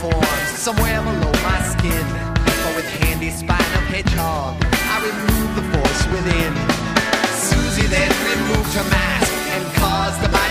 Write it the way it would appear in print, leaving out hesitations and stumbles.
forms somewhere below my skin. But with handy spine of hedgehog, I removed the force within. Susie then removed her mask and caused the